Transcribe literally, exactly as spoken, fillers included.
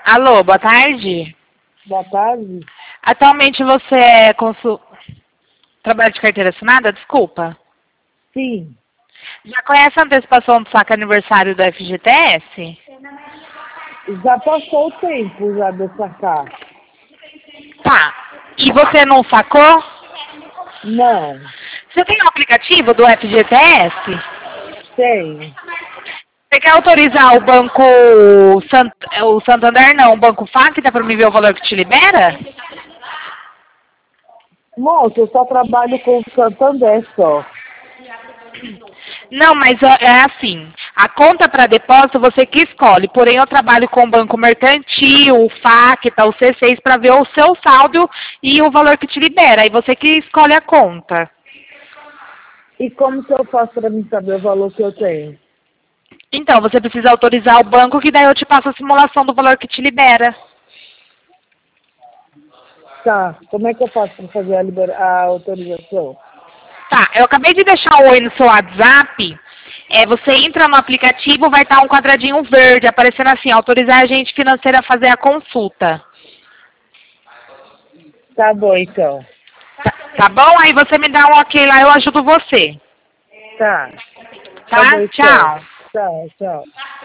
Alô, boa tarde. Boa tarde. Atualmente você é consul... trabalha de carteira assinada? Desculpa. Sim. Já conhece a antecipação do saque aniversário do F G T S? Já passou o tempo já de sacar. Tá. E você não sacou? Não. Você tem o aplicativo do F G T S? Tem. Você quer autorizar o banco Sant... o Santander, não, o banco Facta para me ver o valor que te libera? Moça, eu só trabalho com o Santander só. Não, mas ó, é assim, a conta para depósito você que escolhe, porém eu trabalho com o banco mercantil, o Facta, o C seis para ver o seu saldo e o valor que te libera, aí você que escolhe a conta. E como que eu faço para mim saber o valor que eu tenho? Então, você precisa autorizar o banco que daí eu te passo a simulação do valor que te libera. Tá. Como é que eu faço para fazer a, libera... a autorização? Tá, eu acabei de deixar o oi no seu WhatsApp. É, você entra no aplicativo, vai estar um quadradinho verde aparecendo assim, autorizar a agente financeira a fazer a consulta. Tá bom, então. Tá, tá bom? Aí você me dá um ok lá, eu ajudo você. Tá. Tá? Tá bom, então. Tchau. Tchau, tchau.